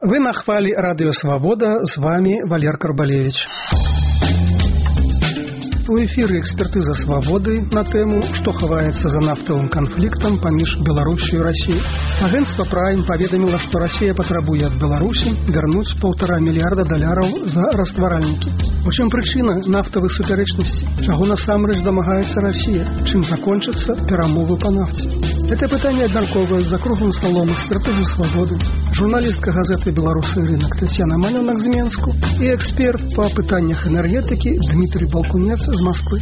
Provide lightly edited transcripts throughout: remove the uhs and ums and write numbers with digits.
Вы на хвалі Радыё Свабода, з вами Валер Карбалевич. У эфіры экспертыза свабоды на тэму, што хаваецца за нафтавым канфліктам паміж Беларусью і Расіяй. Агентство Прайм паведаміла, што Расія патрабуе ад Беларусі вярнуць $1,5 мільярда за растваральнікі. У чым прычына нафтавай супярэчнасці? Чаго насамрэч дамагаецца Расія? Чым закончацца перамовы па нафце? Гэта пытанне абмяркоўваюць за круглым сталом экспертызы свабоды, журналістка газеты «Беларусы і рынок» Тетяна Малёнак з Менску і эксперт па пытаннях энергетыкі Дмітрий Балкунец з Москвы.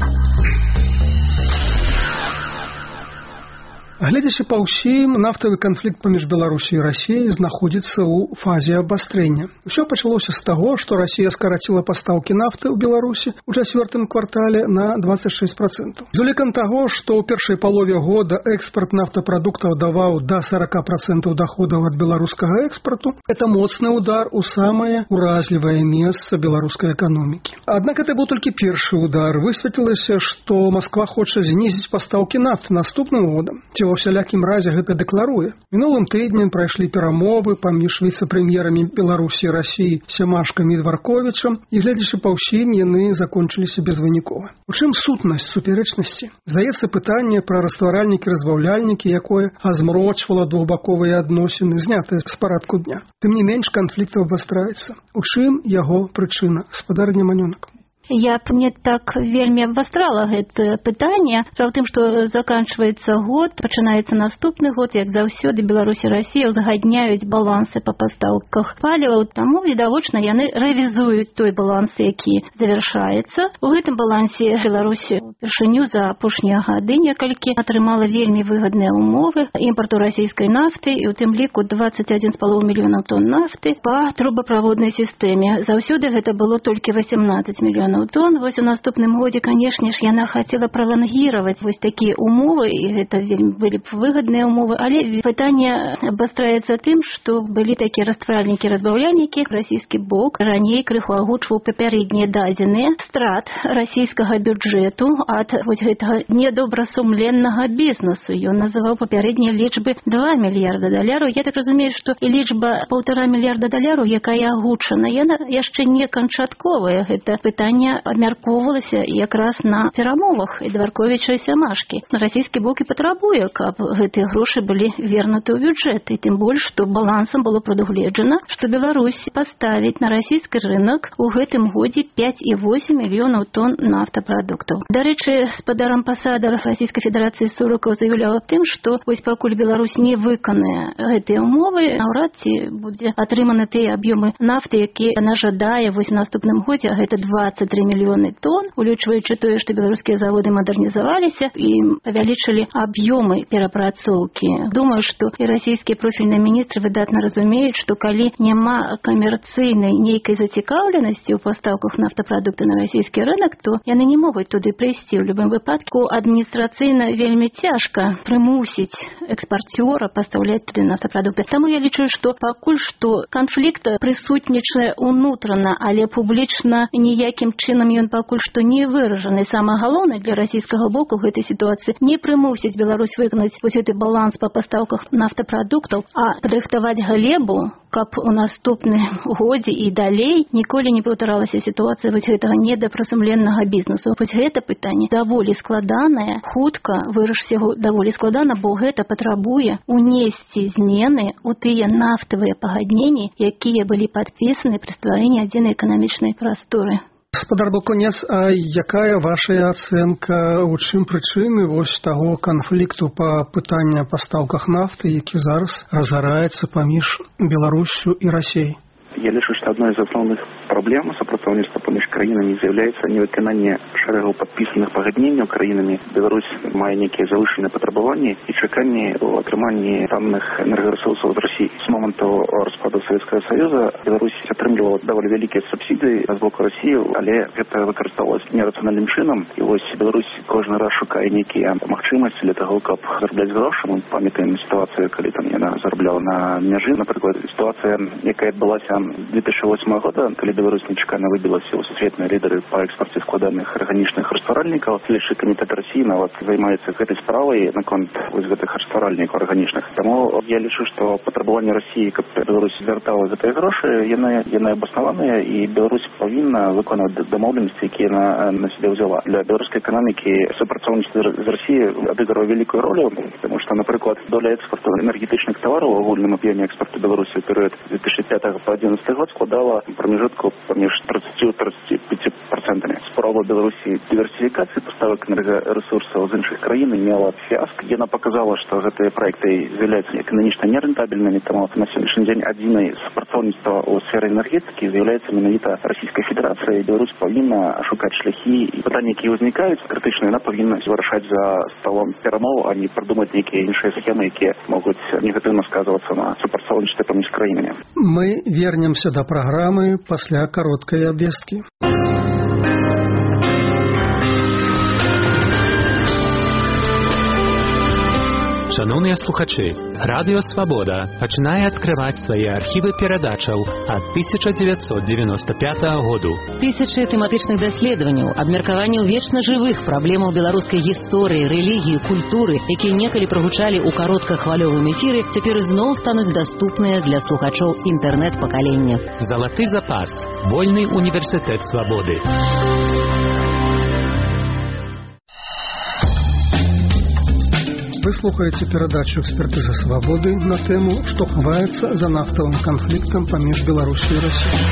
Глядзячы па ўсім, нафтавы канфлікт паміж Беларусі і Расіяй знаходзіцца ў фазе абастрэння. Усё пачалося з таго, што Расія скараціла пастаўкі нафты ў Беларусі ў чацвёртым квартале на 26%. З улікам таго, што ў першай палове года экспарт нафтапрадуктаў даваў да 40% доходаў ад беларускага экспарту, это моцны удар у самае уразлівае месца беларускай эканомікі. Аднак это быў толькі першы удар. Высветлілася, што Масква хоча знізіць пастаўкі нафты наступным годам. Ва ўсялякім разе гэта дэкларуе. Мінулым тыднем прайшлі перамовы паміж віцэ-прэм'ерамі Беларусі і Расіі Сямашкам і Дварковічам, і глядзячы па ўсім, яны закончыліся безвынікова. У чым сутнасць супярэчнасці? Здаецца, пытанне пра растваральнікі-разбаўляльнікі, якое азмрочвала двухбаковыя адносіны, знятае з парадку дня. Тым не менш, канфлікт абвастраецца. У чым яго прычына? Спадарня Манёнак. Я б не так вельмі абвастрала гэта пытанне. Справа ў тым, што заканчваецца год, пачынаецца наступны год, як заўсёды Беларусь і Расія ўзгадняюць балансы па пастаўках паліва, таму відавочна яны рэвізуюць той баланс, які завяршаецца. У гэтым балансе Беларусь упершыню за апошнія гады некалькі атрымала вельмі выгадныя умовы імпарту расійскай нафты, і ў тым ліку 21,5 мільёнаў тонн нафты па трубаправоднай сістэме. Заўсёды гэта было толькі 18 мільёнаў тонн. Вось у наступным годзе, канешне ж, яна хацела пралангіраваць вось такія умовы, і гэта вельмі былі б выгадныя умовы, але пытанне абвастраецца тым, што былі такія растваральнікі-разбаўляльнікі. Расійскі бок раней крыху агучваў папярэднія дадзеныя страт расійскага бюджэту ад вось гэтага недобрасумленнага бізнесу. Ён называў папярэднія лічбы $2 мільярда. Я так разумею, што і лічба $1,5 мільярда, якая агучана, яна яшчэ не канчатковая. Гэта пытанне абмяркоўвалася якраз на перамовах і Дварковіча і Сямашкі. Расійскі бок і патрабуе, каб гэтыя грошы былі вернуты ў бюджэт, і тым больш, што балансам было прадугледжана, што Беларусь паставіць на расійскі рынок у гэтым годзе 5,8 мільёнаў тонн нафтапрадуктаў. Дарэчы, спадар амбасадар Расійскай Федэрацыі Сурыкаў заяўляў тым, што вось пакуль Беларусь не выканае гэтыя умовы, наўрад ці будзе атрыманы тыя аб'ёмы нафты, якія яна жадае вось у наступным годзе, а гэта 23 мільёны тонн, улічваючы тое, што беларускія заводы мадэрнізаваліся і павялічылі аб'ёмы перапрацоўкі. Думаю, што і расійскія профільныя міністры выдатна разумеюць, што калі няма камерцыйнай нейкай зацікаўленасці ў пастаўках нафтапрадукты на расійскі рынок, то яны не могуць туды прыйсці. У любым выпадку адміністрацыйна вельмі цяжка прымусіць экспарцёра пастаўляць туды нафтапрадукты. Таму я лічу, што пакуль што канфлікт прысутнічае унутрана, але публічна ніякім чынам ён пакуль што не выражаны. Самае галоўнае для расійскага боку ў гэтай сітуацыі не прымусіць Беларусь выканаць вось гэты баланс па пастаўках нафтапрадуктаў, а падрыхтаваць глебу, каб у наступным годзе і далей ніколі не паўтаралася сітуацыя вось гэтага недапрасумленнага бізнесу. Вось гэта пытанне даволі складанае, хутка вырашыць яго даволі складана, бо гэта патрабуе унесці змены ў тыя нафтавыя пагадненні, якія былі падпісаны пры стварэнні адзінай эканамічнай прасторы. Спадар Балкунец, а якая ваша ацэнка, у чым прычыны вось таго канфлікту па пытанні пастаўках нафты, які зараз разгараецца паміж Беларуссю і Расіяй? Я лічу, што адной з асноўных праблем супрацоўніцтва паміж краінамі з'яўляецца невыкананне шэрагу падпісаных пагадненняў краінамі. Беларусь мае нейкія завышаныя патрабаванні і чаканні ў атрыманні танных энергарэсурсаў ад Расіі. З моманту распаду Савецкага Саюза Беларусь атрымлівала даволі вялікія субсідыі з боку Расіі, але гэта выкарыстоўвалася нерацыянальным чынам. І вось Беларусь кожны раз шукае нейкія магчымасці для таго, каб зарабляць грошы. Мы памятаем сітуацыю, калі там яна зарабляла на мяжы. Напрыклад, сітуацыя, якая адбылася 2008 года, калі Беларусь нечакана выбілася ў сусветныя лідары па экспорце складаных арганічных растваральнікаў. Следчы камітэт Расіі нават займаецца гэтай справай наконт вось гэтых растваральнікаў арганічных. Таму я лічу, што патрабаванне Расіі, каб Беларусь звяртала гэтыя грошы, яны абаснаваныя, і Беларусь павінна выконваць дамоўленасці, якія на сябе ўзяла. Для беларускай эканомікі супрацоўніцтва з Расіяй адыгрывае вялікую ролю, тому што, напрыклад, доля экспорту энергетычных тавараў у агульным аб'ёме экспорту Беларусі ў перыяд 2005 па 2011 год складала прамежутку паміж 30-35%. Спроба Беларусі дыверсіфікацыі паставак энергарэсурсаў з іншых краін мела фіаск. Яна показала, што гэтыя праекты з'яўляюцца эканамічна нерэнтабельнымі, таму на сённяшні дзень адзінай супрацоўніцтва ў сферы энергетыкі з'яўляецца менавіта Расійская Федэрацыя. Беларусь павінна шукаць шляхі, і пытанні, якія ўзнікаюць крытычныя, яна павінна вырашаць за сталом перамоў, а не придумаць нейкія іншыя схемы, якія могуць негатыўна сказвацца на супрацоўніцтве паміж краінамі. Мы вернемся да праграмы пасля кароткай абвесткі. Шановныя слухачы, Радыё Свабода пачынае адкрываць свае архівы перадачаў ад 1995 году. Тысячы тэматычных даследаванняў, абмеркаванняў вечна жывых праблемаў беларускай гісторыі, рэлігіі, культуры, якія некалі прагучалі ў кароткахвалёвым эфіры, цяпер зноў стануць даступныя для слухачоў інтэрнэт-пакалення. Залаты запас. Вольны універсітэт свабоды. Вы слухаеце перадачу «Экспертыза свабоды» на тэму «Што хаваецца за нафтавым канфліктам паміж Беларусю і Расіяй».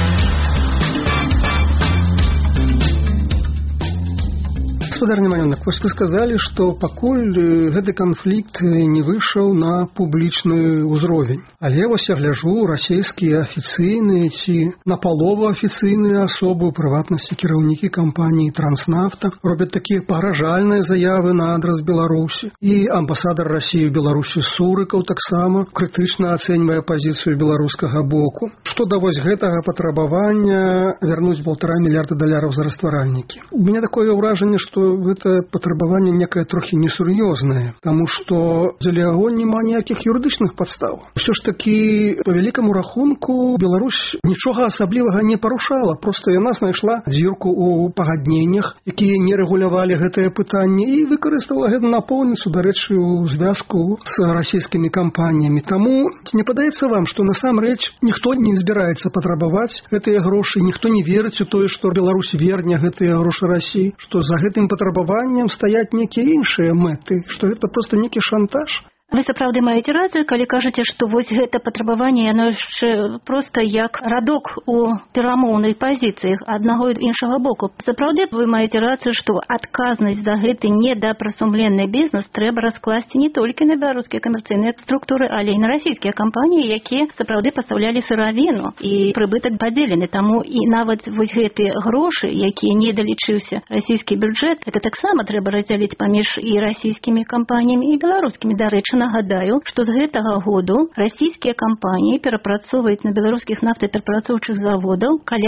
Гаспадар Неманёнак, вось вы сказалі, што пакуль гэты канфлікт не выйшаў на публічны ўзровень. Але вось я гляжу, расійскія афіцыйныя ці напалову афіцыйныя асобы, у прыватнасці кіраўнікі кампаніі «Транснафта», робяць такія пагражальныя заявы на адрас Беларусі. І амбасадар Расіі ў Беларусі Сурыкаў таксама крытычна ацэньвае пазіцыю беларускага боку. Што да вось гэтага патрабавання вярнуць $1,5 мільярда за растваральнікі. У мяне такое ўражанне, што гэта патрабаванне некае трохі несур'ёзнае, таму што дзеля яго няма ніякіх юрыдычных падстаў. Усё ж такі, па вялікаму рахунку, Беларусь нічога асаблівага не парушала, проста яна знайшла дзірку ў пагадненнях, якія не рэгулявалі гэтае пытанне, і выкарыстала гэта напоўніцу, дарэчы, у звязку з расійскімі кампаніямі. Таму не падаецца вам, што насамрэч ніхто не збіраецца патрабаваць гэтыя грошы, ніхто не верыць у тое, што Беларусь верне гэтыя грошы Расіі, што за гэтым патрабаваннем стаяць нейкія іншыя мэты, што гэта проста нейкі шантаж. Вы сапраўды маеце рацыю, калі кажаце, што вось гэта патрабаванне, яно яшчэ проста як радок у перамоўнай пазіцыях аднаго і іншага боку. Сапраўды вы маеце рацыю, што адказнасць за гэты недапрасумленны бізнес трэба раскласці не толькі на беларускія камерцыйныя структуры, але і на расійскія кампаніі, якія сапраўды пастаўлялі сыравіну, і прыбытак падзелены. Таму і нават вось гэтыя грошы, якія не далічыўся расійскі бюджэт, гэта таксама трэба раздзяліць паміж і расійскімі кампаніямі, і беларускімі. Дарэчы, нагадаю, што з гэтага году расійскія кампаніі перапрацоўваюць на беларускіх нафтаперапрацоўчых заводаў каля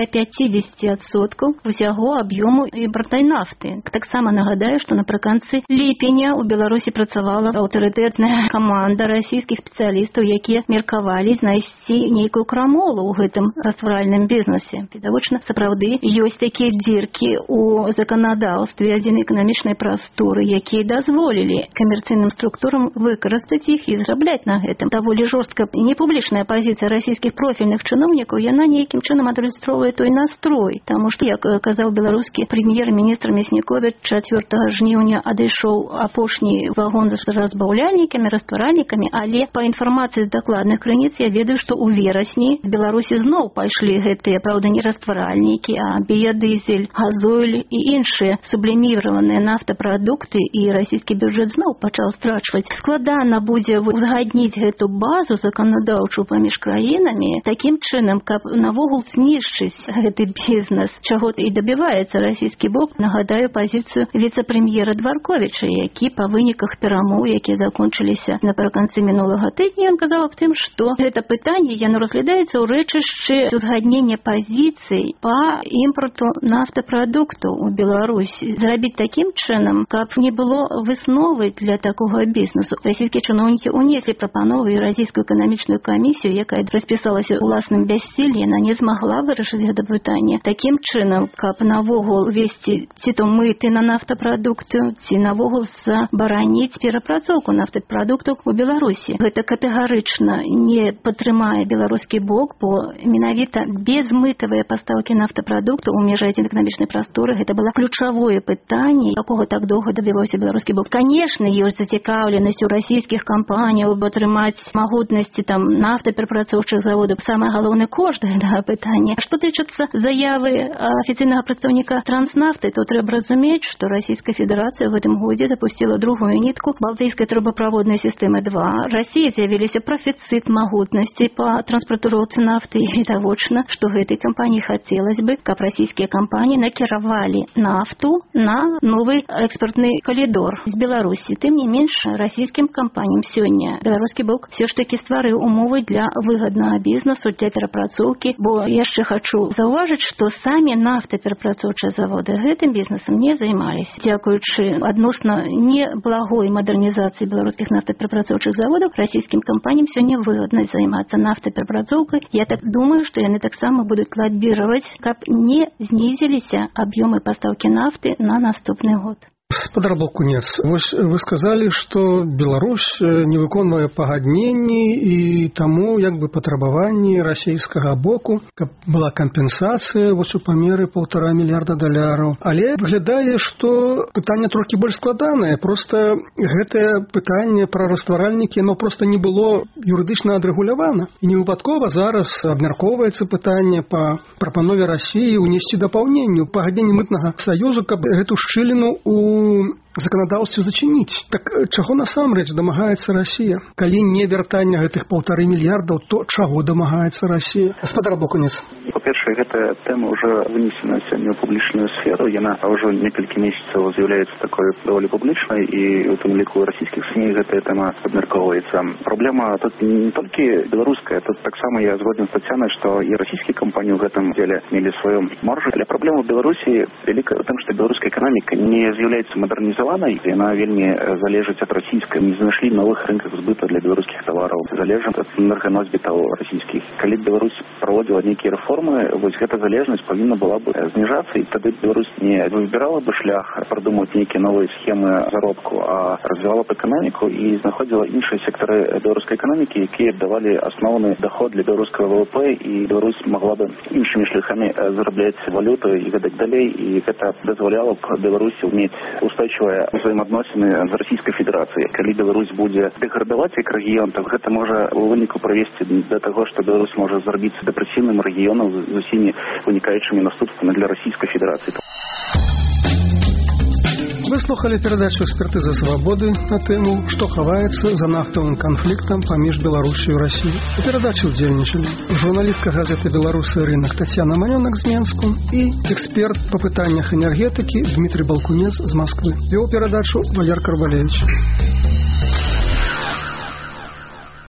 50% усяго аб'ёму імпартнай нафты. Таксама нагадаю, што напрыканцы ліпеня ў Беларусі працавала аўтарытэтная каманда расійскіх спецыялістаў, якія меркавалі знайсці нейкую крамолу ў гэтым растваральным бізнесе. Відавочна, сапраўды ёсць такія дзіркі ў заканадаўстве адзінай эканамічнай прасторы, якія дазволілі камерцыйным структурам выкарыстаць іх і зарабляць на гэтым. Даволі жорсткая непублічная пазіцыя расійскіх профільных чыноўнікаў, яна нейкім чынам адлюстроўвае той настрой. Таму што, як казаў беларускі прэм'ер-міністр Мясніковіч, 4 жніўня адышоў апошні вагон з разбаўляльнікамі, растваральнікамі, але па інфармацыі з дакладных крыніц я ведаю, што ў верасні з Беларусі зноў пайшлі гэтыя, праўда, не растваральнікі, а біядызель, газойль і іншыя субліміраваныя нафтапрадукты, і расійскі бюджэт зноў пачаў страчваць. Складана будзе узгадніць гэту базу заканадаўчую паміж краінамі такім чынам, каб навогул знішчыць гэты бізнес, чаго і дабіваецца расійскі бок. Нагадаю пазіцыю віцэ-прэм'ера Дварковіча, які па выніках перамоў, якія закончыліся напрыканцы мінулага тыдня, ён казаў аб тым, што гэта пытанне яно разглядаецца ў рэчышчы узгаднення пазіцый па імпарту нафтапрадуктаў у Беларусь. Зрабіць такім чынам, каб не было высновы для такога бізнесу. Расійскі беларускія чыноўнікі унеслі прапановы еўразійскую эканамічную камісію, якая распісалася ў уласным бяссіллі, яна не змагла вырашыць гэта пытанне такім чынам, каб навогул увесці ці то мыты на нафтапрадукты, ці навогул забараніць перапрацоўку нафтапрадуктаў у Беларусі. Гэта катэгарычна не падтрымае беларускі бок, бо менавіта безмытавыя пастаўкі нафтапрадуктаў у межах адзінай эканамічнай прасторы гэта было ключавое пытанне, якога так доўга дабіваўся беларускі бок. Канешне, ёсць зацікаўленасць у расійскіх кампаніяў атрымаць магутнасці там нафтаперапрацоўчых заводаў. Самае галоўнае кошт гэтага пытання. Што тычыцца заявы афіцыйнага прадстаўніка Транснафты, то трэба разумець, што Расійская Федэрацыя ў гэтым годзе запусціла другую нітку балтыйскай трубаправоднай сістэмы 2. Расіі з'явіліся прафіцыт магутнасцей па транспартыроўцы нафты, і відавочна, што гэтай кампаніі хацелася бы, каб расійскія кампаніі накіравалі нафту на новы экспартны калідор з Беларусі. Тым не менш, расійскім кампаніям сёння беларускі бок все ж таки стварыў умовы для выгаднага бізнесу, для перапрацоўкі, бо яшчэ хачу заўважыць, што самі нафтаперапрацоўчыя заводы гэтым бізнесам не займаліся. Дзякуючы адносна неблагой мадэрнізацыі беларускіх нафтаперапрацоўчых заводаў, расійскім кампаніям сёння выгадна займацца нафтаперапрацоўкай. Я так думаю, што яны таксама будуць лабіраваць, каб не знізіліся аб'ёмы пастаўкі нафты на наступны год. Спадар Балкунец, вось вы сказалі, што Беларусь не выконвае пагадненні і таму як бы патрабаванні расійскага боку, каб была кампенсацыя вось у памеры $1,5 мільярда. Але выглядае, што пытанне трохі больш складанае. Проста гэтае пытанне пра растваральнікі, оно проста не было юрыдычна адрэгулявана. І не выпадкова зараз абмяркоўваецца пытанне па прапанове Расіі ўнесці дапаўненню пагаднення мытнага саюзу, каб гэту шчыліну у заканадаўстве зачыніць. Так чаго насамрэч дамагаецца Расія? Калі не вяртання гэтых $1,5 мільярда, то чаго дамагаецца Расія? Спадар Балкунец. Па-першае, гэта тэма ўжо вынесена сёння ў публічную сферу. Яна ўжо некалькі месяцаў з'яўляецца такой даволі публічнай, і у тым ліку расійскіх СМІ гэтая тэма абмяркоўваецца. Праблема тут не толькі беларуская, тут таксама я згоден з Тацянай, што і расійскія кампаніі ў гэтым дзеле мелі сваю маржу. Але праблема ў Беларусі вялікая ў тым, што беларуская эканоміка не з'яўляецца мадэрнізаванай, яна вельмі залежыць ад расійскай. Не знайшлі новых рынках збыту для беларускіх тавараў, залежыць ад энерганосьбітаў расійскіх. Калі Беларусь праводзіла нейкія рэформы, вось гэта залежнасць павінна была бы зніжацца, і тады Беларусь не выбірала бы шлях придумаць нейкія новыя схемы заробку, а развівала б эканоміку і знаходзіла іншыя сектары беларускай эканомікі, якія давалі асноўны доход для беларускага ВВП, і Беларусь могла бы іншымі шляхамі зарабляць валюту і гэтак далей, і гэта дазваляла б Беларусі мець устойчивыя взаимоотносины з Расійскай Федэрацыяй. Калі Беларусь будзе дэградаваць як рэгіён, то гэта можа у выніку прывесці да таго, што Беларусь можа зрабіцца дэпрэсіўным рэгіёнам з усімі вынікаючымі наступствамі для Расійскай Федэрацыі. Вы слухали передачу «Экспертиза свободы» на тему «Што хаваецца за нафтавым канфліктам паміж Беларусю і Расіяй». У перадачы ўдзельнічалі журналістка газеты «Беларусы рынок» Тацяна Манёнак з Менску і эксперт па пытаннях энергетыкі Дмітрий Балкунец з Москвы. Вёў перадачу Валер Карбалевич.